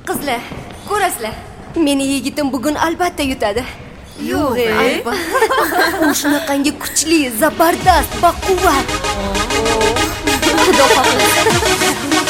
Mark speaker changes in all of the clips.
Speaker 1: Qizlar, ko'rasizlar. Meni yigitim bugun albatta yutadi.
Speaker 2: Yo'q,
Speaker 1: U shunaqangi kuchli, zabardast, baquvvat. Xudo xohlasa.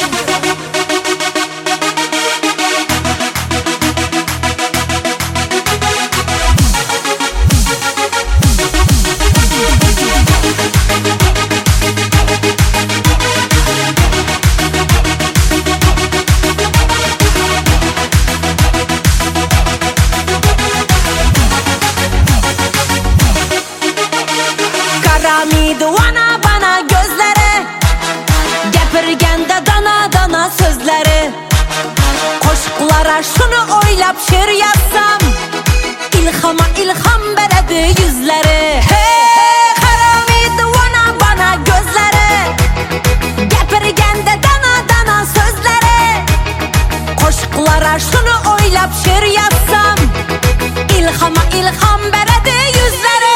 Speaker 3: Karamiydi vana bana gözleri, gapirganda dana dana sözleri. Qo'shiqlara shuni o'ylab she'r yazsam, ilhoma ilhom beradi yuzlari. Hey, karamiydi vana bana gözleri, gapirganda dana dana sözleri. Qo'shiqlara shuni o'ylab she'r yazsam, ilhoma ilhom beradi yuzlari.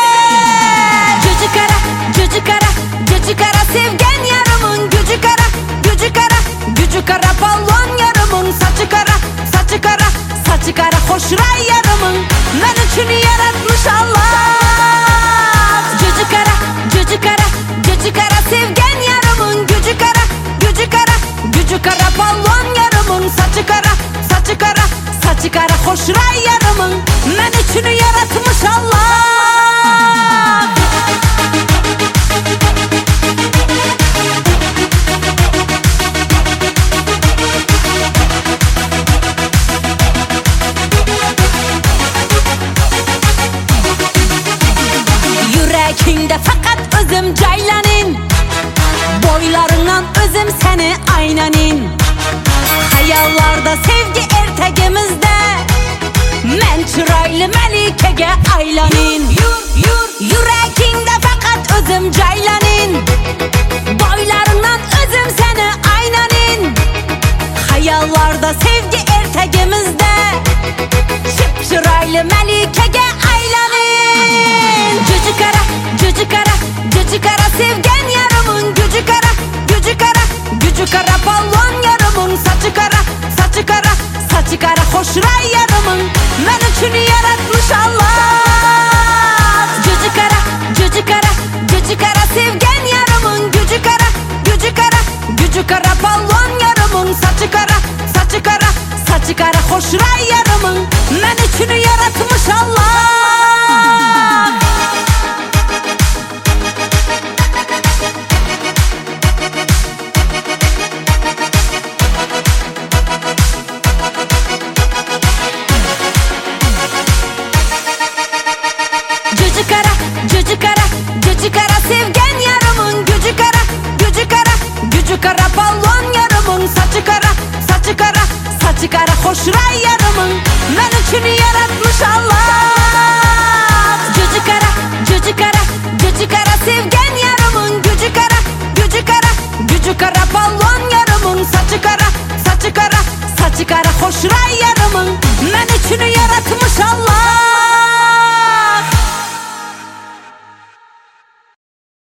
Speaker 3: Gücü kara sevgen yarımın, gücü kara, gücü kara, gücü kara balon yarımın, saçı kara, saçı kara, saçı kara hoşray yarımın, ben üçün yaratmış Allah. Gücü kara, gücü kara, gücü kara sevgen yarımın, gücü kara, gücü kara, gücü kara balon yarımın, saçı kara, saçı kara, saçı kara hoşray yarımın, ben üçün yaratmış Allah. Yüreğinde fakat özüm caylanin, boylarından özüm seni aynanin. Hayallarda sevgi ertegimizde, men çıraylı melikege aylanin. Yüreğinde fakat özüm caylanin, boylarından özüm seni aynanin. Hayallarda sevgi ertegimizde, çıraylı melikege aylanin. Gücü kara, gücü kara, gücü kara sevgen yarımın, gücü kara, gücü kara, gücü kara balon yarımın, saçı kara, saçı kara, saçı kara hoşray yarımın, ben üçün yaratmış Allah. Gücü kara, gücü kara, gücü kara sevgen yarımın, gücü kara, gücü kara, gücü kara balon yarımın, saçı kara, saçı kara, saçı kara hoşray yarımın, ben üçün yaratmış Allah. Gücü kara, gücü kara sevgen yarımın, gücü kara, gücü kara, gücü kara balon yarımın, saçı kara, saçı kara, saçı kara hoşray yarımın, ben üçün yaratmış Allah. Gücü kara, gücü kara, gücü kara sevgen yarımın, gücü kara, gücü kara, gücü kara balon yarımın, saçı kara, saçı kara, saçı kara hoşray yarımın, ben üçün yaratmış Allah.